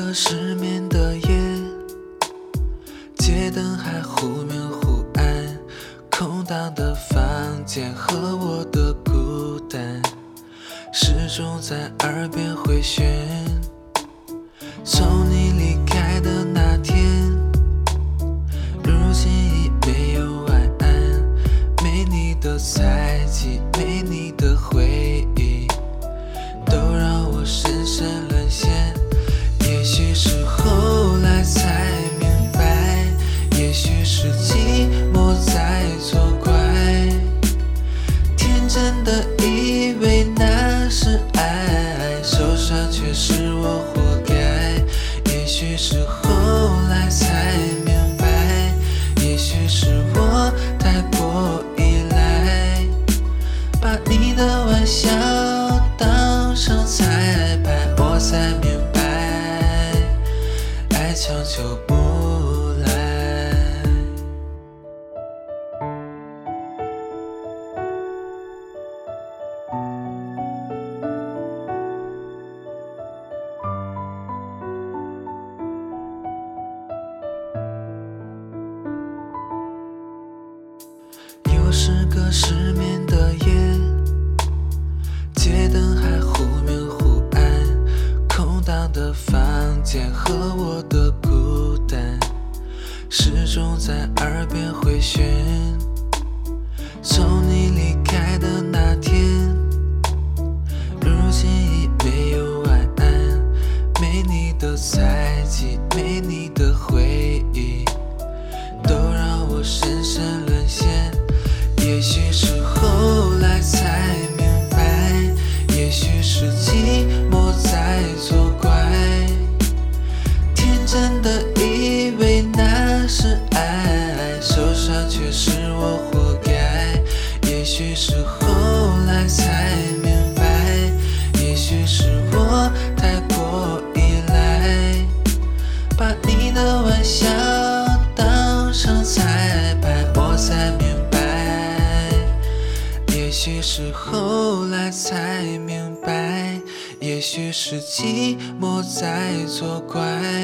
个失眠的夜，街灯还忽明忽暗，空荡的房间和我的孤单，始终在耳边回旋。从你离开的那天，如今已没有晚安，没你的猜忌，没你的回忆，都让我深深沦陷。也许是后来才明白，也许是寂寞在作怪，天真的以为那是爱，受伤却是我活该。也许是后来才明白，也许是我太过依赖，把你的玩笑当成彩排，我才明白爱强求不来。又是个失眠的夜，街灯还忽明忽暗，空荡的房间和我的孤单，始终在耳边回旋。从你离开的那天，如今已没有晚安，没你的猜忌，没你的回忆，都让我深深沦陷。也许是后来才明白，也许是寂寞在作怪，天真的以为那是爱，受伤却是我活该。也许是后来才明白，也许是我太过依赖，把你的玩笑当成彩排，我才明白。也许是后来才明白，也许是寂寞在作怪，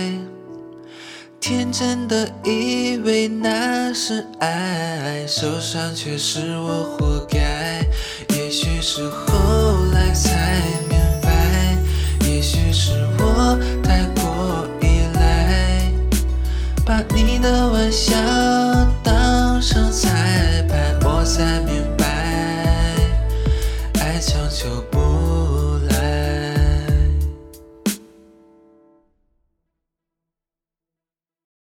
天真的以为那是爱，受伤却是我活该。也许是后来才明白，也许是我太过依赖，把你的玩笑